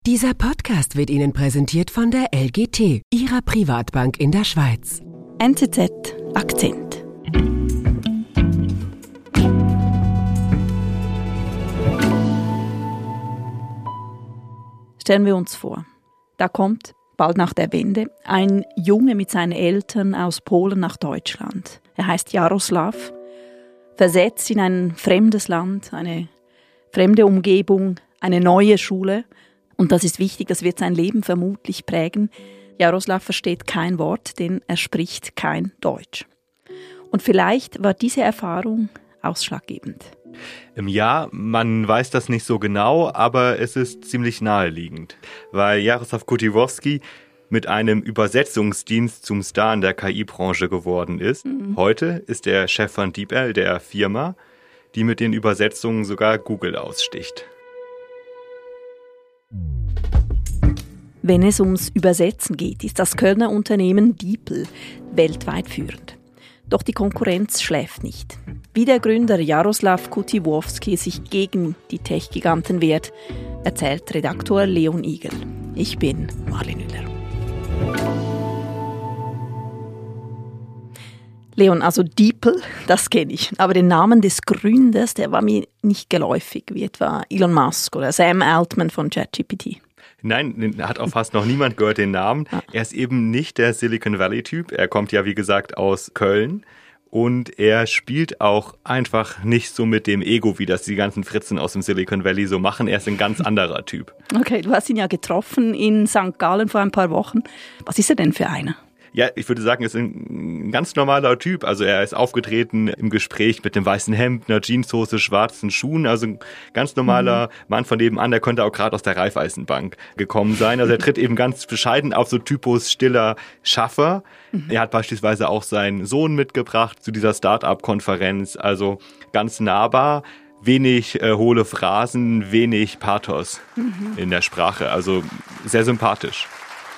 Dieser Podcast wird Ihnen präsentiert von der LGT, Ihrer Privatbank in der Schweiz. NZZ Akzent. Stellen wir uns vor, da kommt, bald nach der Wende, ein Junge mit seinen Eltern aus Polen nach Deutschland. Er heißt Jaroslav, versetzt in ein fremdes Land, eine fremde Umgebung, eine neue Schule. Und das ist wichtig, das wird sein Leben vermutlich prägen. Jaroslav versteht kein Wort, denn er spricht kein Deutsch. Und vielleicht war diese Erfahrung ausschlaggebend. Ja, man weiß das nicht so genau, aber es ist ziemlich naheliegend, weil Jaroslav Kutiwowski mit einem Übersetzungsdienst zum Star in der KI-Branche geworden ist. Heute ist er Chef von DeepL, der Firma, die mit den Übersetzungen sogar Google aussticht. Wenn es ums Übersetzen geht, ist das Kölner Unternehmen DeepL weltweit führend. Doch die Konkurrenz schläft nicht. Wie der Gründer Jaroslav Kutiwowski sich gegen die Tech-Giganten wehrt, erzählt Redaktor Leon Igel. Ich bin Marlene Müller. Leon, also DeepL, das kenne ich. Aber den Namen des Gründers, der war mir nicht geläufig, wie etwa Elon Musk oder Sam Altman von ChatGPT. Nein, den hat auch fast noch niemand gehört, den Namen. Er ist eben nicht der Silicon Valley-Typ. Er kommt ja, wie gesagt, aus Köln. Und er spielt auch einfach nicht so mit dem Ego, wie das die ganzen Fritzen aus dem Silicon Valley so machen. Er ist ein ganz anderer Typ. Okay, du hast ihn ja getroffen in St. Gallen vor ein paar Wochen. Was ist er denn für einer? Ja, ich würde sagen, er ist ein ganz normaler Typ. Also er ist aufgetreten im Gespräch mit dem weißen Hemd, einer Jeanshose, schwarzen Schuhen. Also ein ganz normaler Mann von nebenan, der könnte auch gerade aus der Raiffeisenbank gekommen sein. Also er tritt eben ganz bescheiden auf, so Typus stiller Schaffer. Er hat beispielsweise auch seinen Sohn mitgebracht zu dieser Start-up-Konferenz. Also ganz nahbar. Wenig hohle Phrasen, wenig Pathos in der Sprache. Also sehr sympathisch.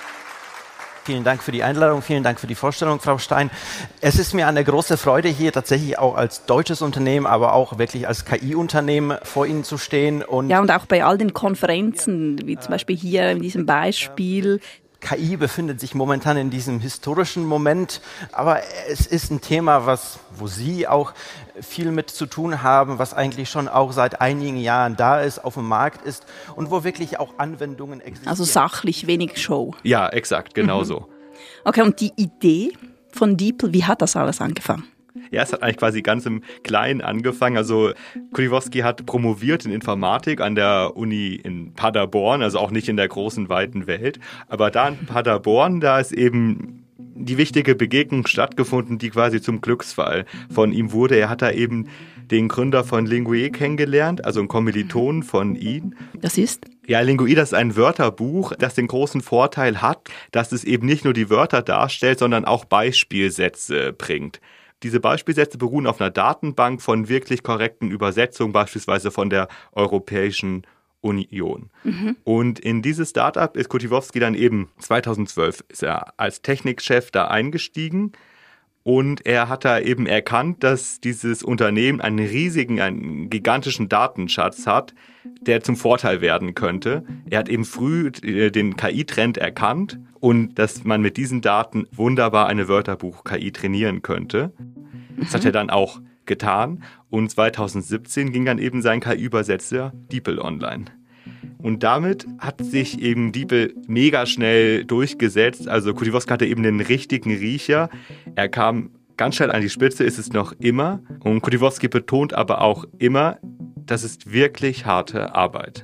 Vielen Dank für die Einladung, vielen Dank für die Vorstellung, Frau Stein. Es ist mir eine große Freude, hier tatsächlich auch als deutsches Unternehmen, aber auch wirklich als KI-Unternehmen vor Ihnen zu stehen. Und auch bei all den Konferenzen, wie zum Beispiel hier in diesem Beispiel. KI befindet sich momentan in diesem historischen Moment, aber es ist ein Thema, wo Sie auch viel mit zu tun haben, was eigentlich schon auch seit einigen Jahren da ist, auf dem Markt ist und wo wirklich auch Anwendungen existieren. Also sachlich, wenig Show. Ja, exakt, genau so. Okay, und die Idee von DeepL, wie hat das alles angefangen? Ja, es hat eigentlich quasi ganz im Kleinen angefangen. Also Kutiwowski hat promoviert in Informatik an der Uni in Paderborn, also auch nicht in der großen, weiten Welt. Aber da in Paderborn, da ist eben die wichtige Begegnung stattgefunden, die quasi zum Glücksfall von ihm wurde. Er hat da eben den Gründer von Linguae kennengelernt, also einen Kommilitonen von ihm. Das ist? Ja, Linguae, das ist ein Wörterbuch, das den großen Vorteil hat, dass es eben nicht nur die Wörter darstellt, sondern auch Beispielsätze bringt. Diese Beispielsätze beruhen auf einer Datenbank von wirklich korrekten Übersetzungen, beispielsweise von der Europäischen Union. Und in dieses Startup ist Kutiwowski dann eben 2012 ist er als Technikchef da eingestiegen. Und er hat da eben erkannt, dass dieses Unternehmen einen gigantischen Datenschatz hat, der zum Vorteil werden könnte. Er hat eben früh den KI-Trend erkannt und dass man mit diesen Daten wunderbar eine Wörterbuch-KI trainieren könnte. Das hat er dann auch getan. Und 2017 ging dann eben sein KI-Übersetzer DeepL online. Und damit hat sich eben DeepL mega schnell durchgesetzt. Also Kutiwowski hatte eben den richtigen Riecher. Er kam ganz schnell an die Spitze, ist es noch immer. Und Kutiwowski betont aber auch immer, das ist wirklich harte Arbeit.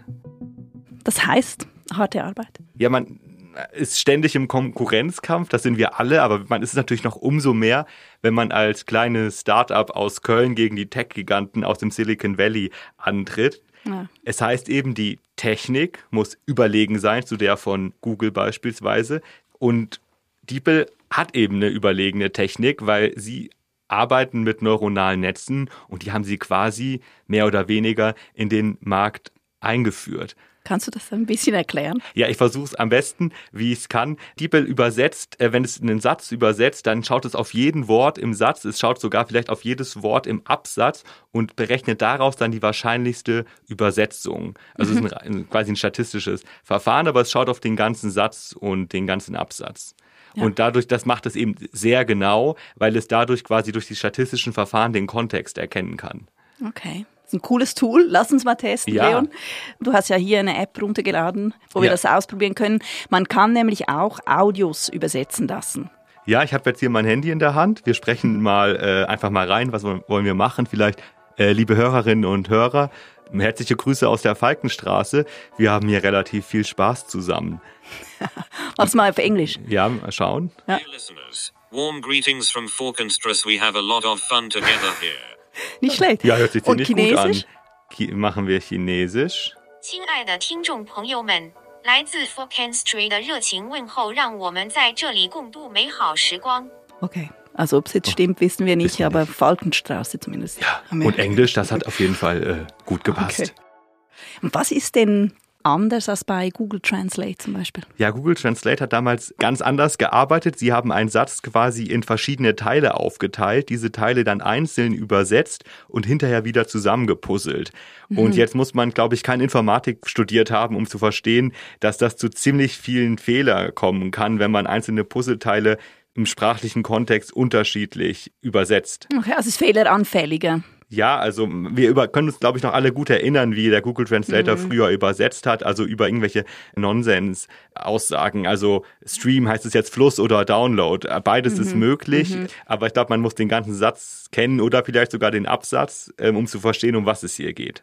Das heißt harte Arbeit? Ja, man ist ständig im Konkurrenzkampf, das sind wir alle, aber man ist es natürlich noch umso mehr, wenn man als kleines Start-up aus Köln gegen die Tech-Giganten aus dem Silicon Valley antritt. Ja. Es heißt eben, die Technik muss überlegen sein zu der von Google beispielsweise. Und DeepL hat eben eine überlegene Technik, weil sie arbeiten mit neuronalen Netzen und die haben sie quasi mehr oder weniger in den Markt eingeführt. Kannst du das ein bisschen erklären? Ja, ich versuche es am besten, wie ich es kann. DeepL übersetzt, wenn es einen Satz übersetzt, dann schaut es auf jeden Wort im Satz, es schaut sogar vielleicht auf jedes Wort im Absatz und berechnet daraus dann die wahrscheinlichste Übersetzung. Also es ist quasi ein statistisches Verfahren, aber es schaut auf den ganzen Satz und den ganzen Absatz. Ja. Und dadurch, das macht es eben sehr genau, weil es dadurch quasi durch die statistischen Verfahren den Kontext erkennen kann. Okay. Das ist ein cooles Tool. Lass uns mal testen, ja. Leon. Du hast ja hier eine App runtergeladen, wo wir das ausprobieren können. Man kann nämlich auch Audios übersetzen lassen. Ja, ich habe jetzt hier mein Handy in der Hand. Wir sprechen mal einfach mal rein. Was wollen wir machen? Vielleicht, liebe Hörerinnen und Hörer, herzliche Grüße aus der Falkenstraße. Wir haben hier relativ viel Spaß zusammen. Mach's mal auf Englisch. Ja, mal schauen. Ja. Dear listeners, warm greetings from Falkenstraße. We have a lot of fun together here. Nicht schlecht. Ja, hört sich ziemlich gut an. Machen wir Chinesisch. 亲爱的听众朋友们，来自 Falkenstraße 的热情问候，让我们在这里共度美好时光。 Okay, also ob es jetzt stimmt, wissen wir nicht, aber Falkenstraße zumindest. Ja, und Englisch, das hat auf jeden Fall gut gepasst. Okay. Und was ist denn anders als bei Google Translate zum Beispiel? Ja, Google Translate hat damals ganz anders gearbeitet. Sie haben einen Satz quasi in verschiedene Teile aufgeteilt, diese Teile dann einzeln übersetzt und hinterher wieder zusammengepuzzelt. Und jetzt muss man, glaube ich, keine Informatik studiert haben, um zu verstehen, dass das zu ziemlich vielen Fehlern kommen kann, wenn man einzelne Puzzleteile im sprachlichen Kontext unterschiedlich übersetzt. Okay, also es ist fehleranfälliger. Ja, also wir können uns, glaube ich, noch alle gut erinnern, wie der Google Translator früher übersetzt hat, also über irgendwelche Nonsens-Aussagen. Also Stream heißt es jetzt Fluss oder Download. Beides ist möglich, aber ich glaube, man muss den ganzen Satz kennen oder vielleicht sogar den Absatz, um zu verstehen, um was es hier geht.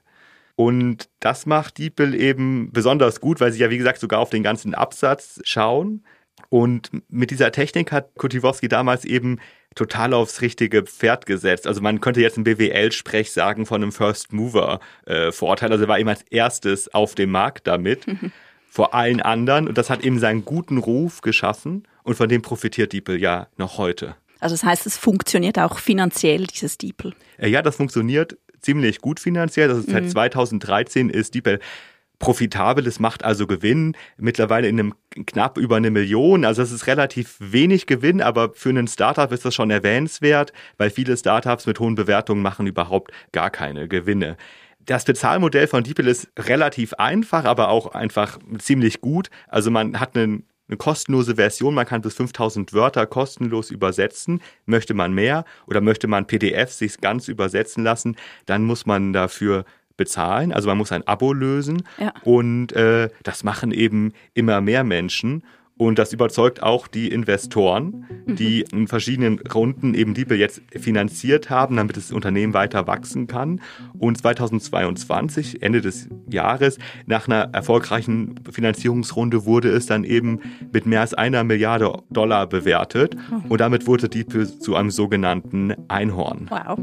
Und das macht DeepL eben besonders gut, weil sie ja, wie gesagt, sogar auf den ganzen Absatz schauen. Und mit dieser Technik hat Kutiwowski damals eben total aufs richtige Pferd gesetzt. Also man könnte jetzt im BWL-Sprech sagen von einem First-Mover-Vorteil. Also er war eben als erstes auf dem Markt damit, vor allen anderen. Und das hat eben seinen guten Ruf geschaffen und von dem profitiert DeepL ja noch heute. Also das heißt, es funktioniert auch finanziell, dieses DeepL? Ja, das funktioniert ziemlich gut finanziell. Also seit 2013 ist DeepL profitabel, es macht also Gewinn, mittlerweile in einem knapp über 1 Million, also das ist relativ wenig Gewinn, aber für einen Startup ist das schon erwähnenswert, weil viele Startups mit hohen Bewertungen machen überhaupt gar keine Gewinne. Das Bezahlmodell von DeepL ist relativ einfach, aber auch einfach ziemlich gut, also man hat eine kostenlose Version, man kann bis 5000 Wörter kostenlos übersetzen. Möchte man mehr oder möchte man PDF sich ganz übersetzen lassen, dann muss man dafür bezahlen, also man muss ein Abo lösen und das machen eben immer mehr Menschen und das überzeugt auch die Investoren, die in verschiedenen Runden eben DeepL jetzt finanziert haben, damit das Unternehmen weiter wachsen kann und 2022, Ende des Jahres, nach einer erfolgreichen Finanzierungsrunde wurde es dann eben mit mehr als $1 Milliarde bewertet und damit wurde DeepL zu einem sogenannten Einhorn. Wow.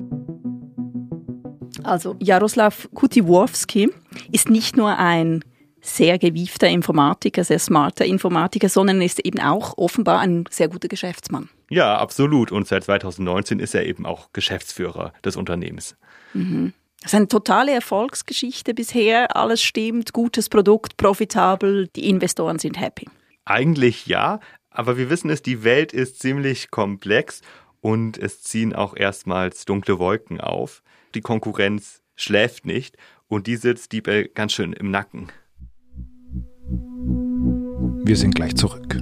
Also Jaroslav Kutiwowski ist nicht nur ein sehr gewiefter Informatiker, sehr smarter Informatiker, sondern ist eben auch offenbar ein sehr guter Geschäftsmann. Ja, absolut. Und seit 2019 ist er eben auch Geschäftsführer des Unternehmens. Das ist eine totale Erfolgsgeschichte bisher. Alles stimmt, gutes Produkt, profitabel, die Investoren sind happy. Eigentlich ja, aber wir wissen es, die Welt ist ziemlich komplex und es ziehen auch erstmals dunkle Wolken auf. Die Konkurrenz schläft nicht und die sitzt DeepL ganz schön im Nacken. Wir sind gleich zurück.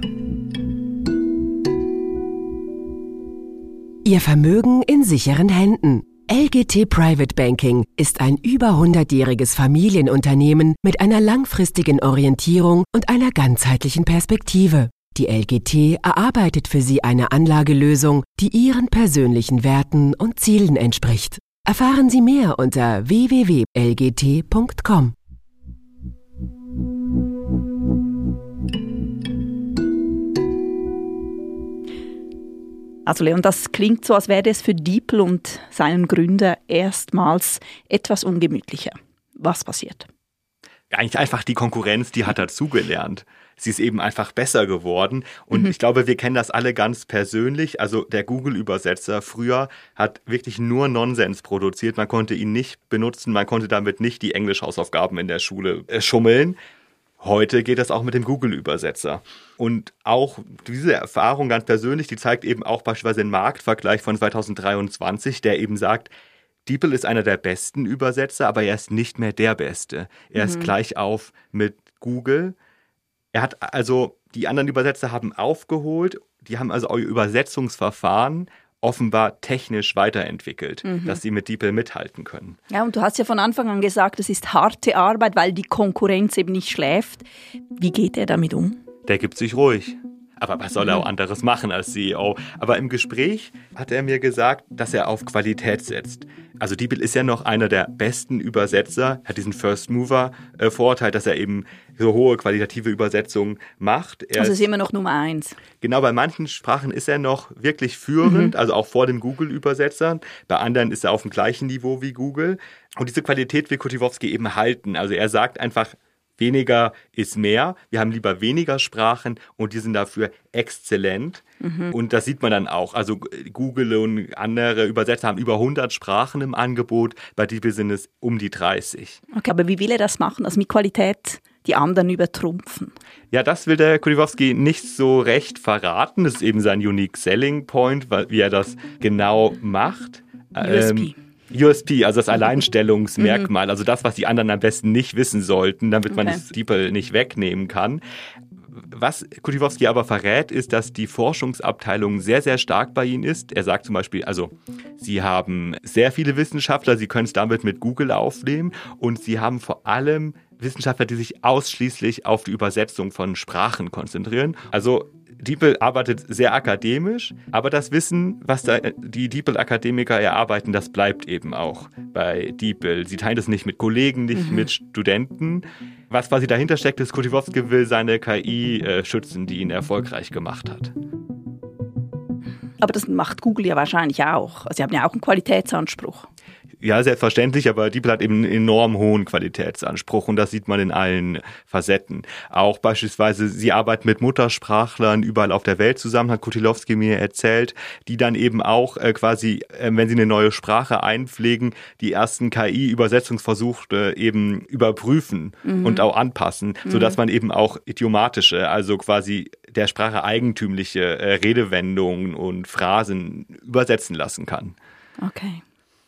Ihr Vermögen in sicheren Händen. LGT Private Banking ist ein über 100-jähriges Familienunternehmen mit einer langfristigen Orientierung und einer ganzheitlichen Perspektive. Die LGT erarbeitet für Sie eine Anlagelösung, die Ihren persönlichen Werten und Zielen entspricht. Erfahren Sie mehr unter www.lgt.com. Also Leon, das klingt so, als wäre es für DeepL und seinen Gründer erstmals etwas ungemütlicher. Was passiert? Eigentlich einfach die Konkurrenz, die hat dazugelernt. Sie ist eben einfach besser geworden und ich glaube, wir kennen das alle ganz persönlich. Also der Google-Übersetzer früher hat wirklich nur Nonsens produziert. Man konnte ihn nicht benutzen, man konnte damit nicht die Englisch-Hausaufgaben in der Schule schummeln. Heute geht das auch mit dem Google-Übersetzer. Und auch diese Erfahrung ganz persönlich, die zeigt eben auch beispielsweise den Marktvergleich von 2023, der eben sagt, DeepL ist einer der besten Übersetzer, aber er ist nicht mehr der Beste. Er ist gleich auf mit Google. Die anderen Übersetzer haben aufgeholt, die haben also euer Übersetzungsverfahren offenbar technisch weiterentwickelt, dass sie mit DeepL mithalten können. Ja, und du hast ja von Anfang an gesagt, es ist harte Arbeit, weil die Konkurrenz eben nicht schläft. Wie geht er damit um? Der gibt sich ruhig. Aber was soll er auch anderes machen als CEO? Aber im Gespräch hat er mir gesagt, dass er auf Qualität setzt. Also DeepL ist ja noch einer der besten Übersetzer, hat diesen First-Mover-Vorteil, dass er eben so hohe qualitative Übersetzungen macht. Also ist immer noch Nummer 1. Genau, bei manchen Sprachen ist er noch wirklich führend, also auch vor dem Google-Übersetzern. Bei anderen ist er auf dem gleichen Niveau wie Google. Und diese Qualität will Kotywowski eben halten. Also er sagt einfach, weniger ist mehr. Wir haben lieber weniger Sprachen und die sind dafür exzellent. Und das sieht man dann auch. Also Google und andere Übersetzer haben über 100 Sprachen im Angebot. Bei DeepL sind es um die 30. Okay, aber wie will er das machen? Also mit Qualität die anderen übertrumpfen? Ja, das will der Kotywowski nicht so recht verraten. Das ist eben sein Unique Selling Point, wie er das genau macht. USP, also das Alleinstellungsmerkmal, also das, was die anderen am besten nicht wissen sollten, damit man das DeepL nicht wegnehmen kann. Was Kotywowski aber verrät, ist, dass die Forschungsabteilung sehr, sehr stark bei ihnen ist. Er sagt zum Beispiel, also sie haben sehr viele Wissenschaftler, sie können es damit mit Google aufnehmen und sie haben vor allem Wissenschaftler, die sich ausschließlich auf die Übersetzung von Sprachen konzentrieren. Also DeepL arbeitet sehr akademisch, aber das Wissen, was da die DeepL-Akademiker erarbeiten, das bleibt eben auch bei DeepL. Sie teilen das nicht mit Kollegen, nicht mit Studenten. Was quasi dahinter steckt, ist, Kotywowski will seine KI schützen, die ihn erfolgreich gemacht hat. Aber das macht Google ja wahrscheinlich auch. Also sie haben ja auch einen Qualitätsanspruch. Ja, selbstverständlich, aber DeepL hat eben einen enorm hohen Qualitätsanspruch und das sieht man in allen Facetten. Auch beispielsweise, sie arbeiten mit Muttersprachlern überall auf der Welt zusammen, hat Kotylowski mir erzählt, die dann eben auch wenn sie eine neue Sprache einpflegen, die ersten KI-Übersetzungsversuche eben überprüfen und auch anpassen, sodass man eben auch idiomatische, also quasi der Sprache eigentümliche Redewendungen und Phrasen übersetzen lassen kann. Okay.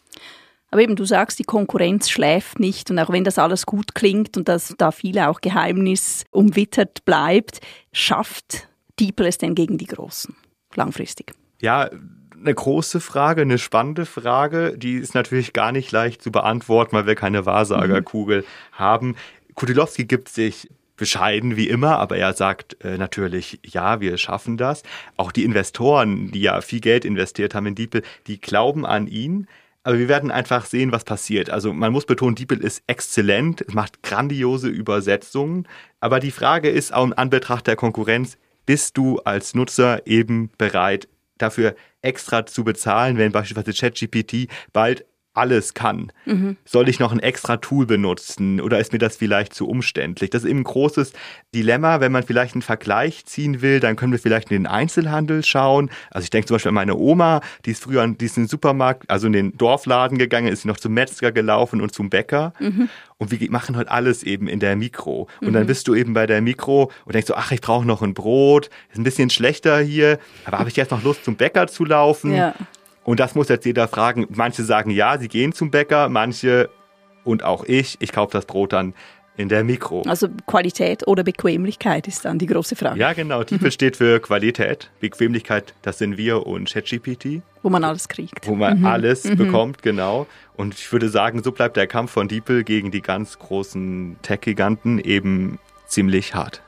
Aber eben, du sagst, die Konkurrenz schläft nicht und auch wenn das alles gut klingt und dass da viel auch Geheimnis umwittert bleibt, schafft DeepL es denn gegen die Großen langfristig? Ja, eine große Frage, eine spannende Frage, die ist natürlich gar nicht leicht zu beantworten, weil wir keine Wahrsagerkugel haben. Kotylowski gibt sich bescheiden wie immer, aber er sagt natürlich, ja, wir schaffen das. Auch die Investoren, die ja viel Geld investiert haben in DeepL, die glauben an ihn. Aber wir werden einfach sehen, was passiert. Also man muss betonen, DeepL ist exzellent, es macht grandiose Übersetzungen. Aber die Frage ist auch in Anbetracht der Konkurrenz, bist du als Nutzer eben bereit, dafür extra zu bezahlen, wenn beispielsweise ChatGPT bald alles kann. Soll ich noch ein extra Tool benutzen oder ist mir das vielleicht zu umständlich? Das ist eben ein großes Dilemma. Wenn man vielleicht einen Vergleich ziehen will, dann können wir vielleicht in den Einzelhandel schauen. Also ich denke zum Beispiel an meine Oma, die ist früher in diesen Supermarkt, also in den Dorfladen gegangen, ist noch zum Metzger gelaufen und zum Bäcker. Und wir machen heute alles eben in der Mikro. Und dann bist du eben bei der Mikro und denkst so, ach, ich brauche noch ein Brot, ist ein bisschen schlechter hier, aber habe ich jetzt noch Lust zum Bäcker zu laufen? Ja. Und das muss jetzt jeder fragen. Manche sagen ja, sie gehen zum Bäcker, manche und auch ich kaufe das Brot dann in der Mikro. Also Qualität oder Bequemlichkeit ist dann die große Frage. Ja, genau. DeepL steht für Qualität. Bequemlichkeit, das sind wir und ChatGPT. Wo man alles kriegt. Wo man alles bekommt, genau. Und ich würde sagen, so bleibt der Kampf von DeepL gegen die ganz großen Tech-Giganten eben ziemlich hart.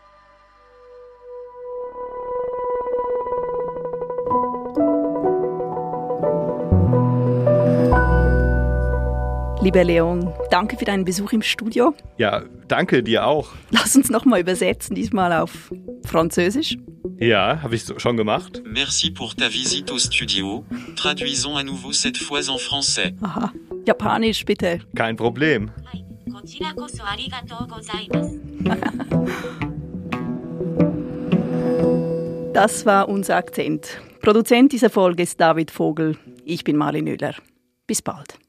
Lieber Leon, danke für deinen Besuch im Studio. Ja, danke dir auch. Lass uns nochmal übersetzen, diesmal auf Französisch. Ja, habe ich schon gemacht. Merci pour ta visite au studio. Traduisons à nouveau cette fois en français. Aha, Japanisch bitte. Kein Problem. Das war unser Akzent. Produzent dieser Folge ist David Vogel. Ich bin Marlin Oehler. Bis bald.